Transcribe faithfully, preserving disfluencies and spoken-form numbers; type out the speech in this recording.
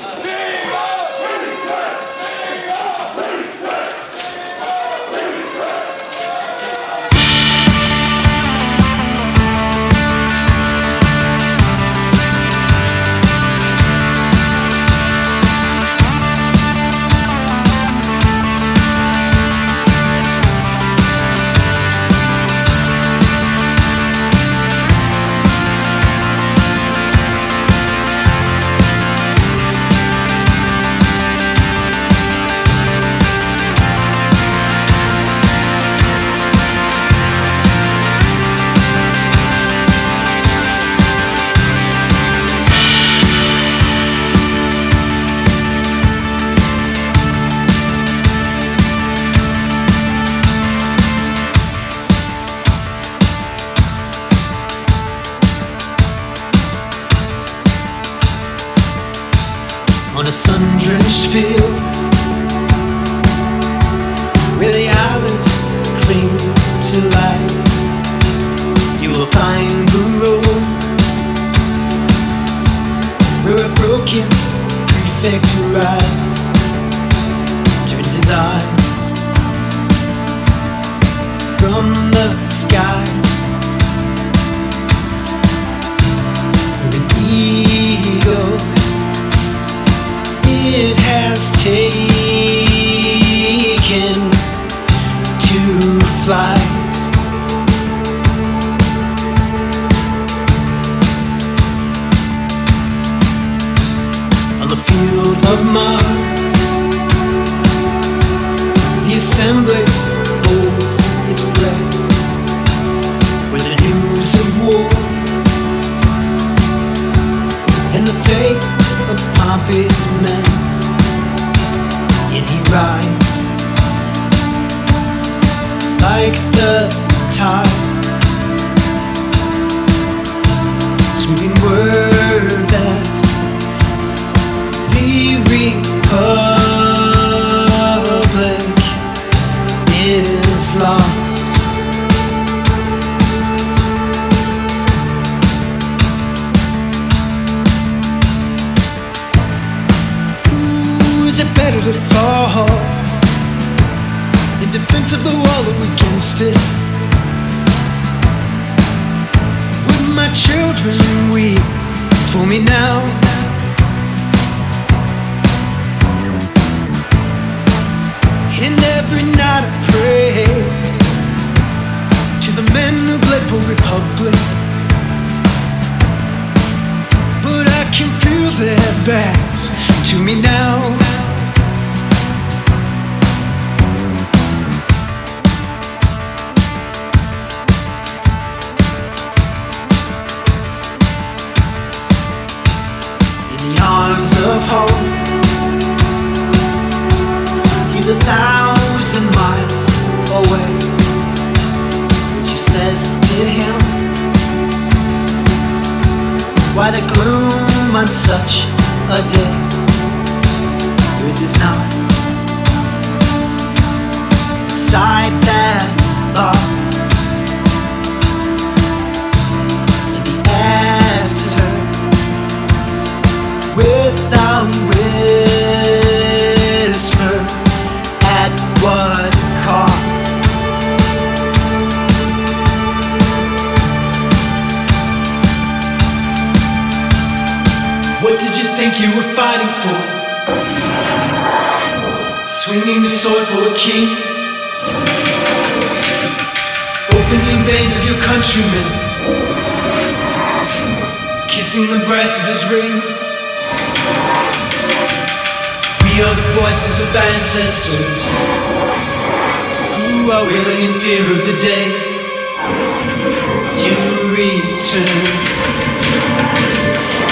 On a sun-drenched field where the olives cling to life, you will find the road where a broken prefect rides, turns his eyes from the skies, where an eagle it has taken to flight. On the field of Mars, the assembly holds its breath, where the news of war and the fate of Pompey's men, and he rides like the tide, sweeping word that the Republic is lost. Is it better to fall in defense of the wall or against it? Would my children weep for me now? And every night I pray to the men who bled for Republic, but I can feel their backs to me now. Arms of hope, he's a thousand miles away, and she says to him, why the gloom on such a day? Yours is not the sight that's lost. And he asks her without whisper, at what cost? What did you think you were fighting for? Swinging the sword for a king, opening veins of your countrymen, kissing the brass of his ring. We are the voices of ancestors who are willing in fear of the day you return.